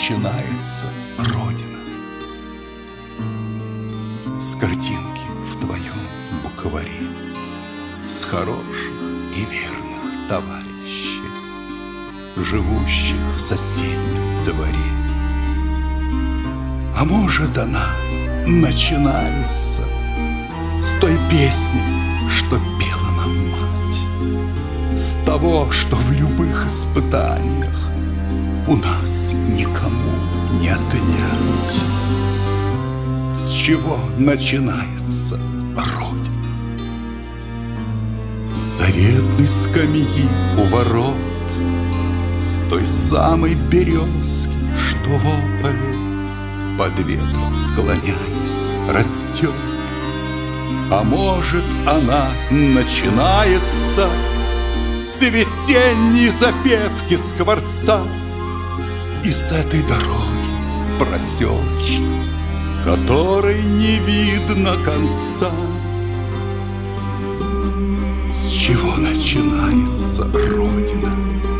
начинается Родина. С картинки в твоем букваре, с хороших и верных товарищей, живущих в соседнем дворе. А может, она начинается с той песни, что пела нам мать, с того, что в любых испытаниях у нас никому не отнять. С чего начинается Родина? С заветной скамьи у ворот, с той самой березки, что в ополе, под ветром склоняясь, растет. А может, она начинается с весенней запевки скворца и с этой дороги проселочной, которой не видно конца. С чего начинается Родина?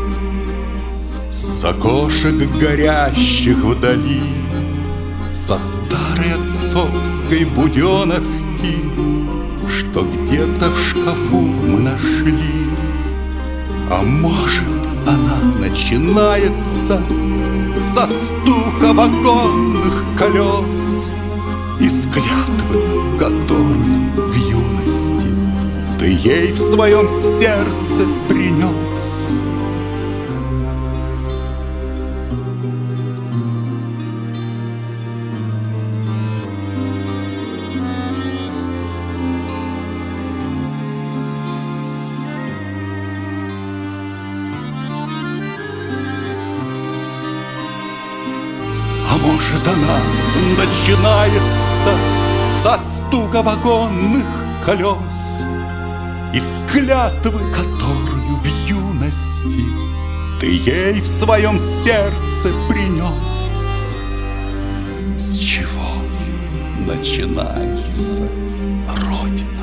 С окошек горящих вдали, со старой отцовской буденовки, что где-то в шкафу мы нашли. А может, она начинается со стука вагонных колес и с клятвы, которую в юности ты ей в своем сердце принес. А может, она начинается со стука вагонных колес и с клятвы, которую в юности ты ей в своем сердце принес. С чего начинается Родина?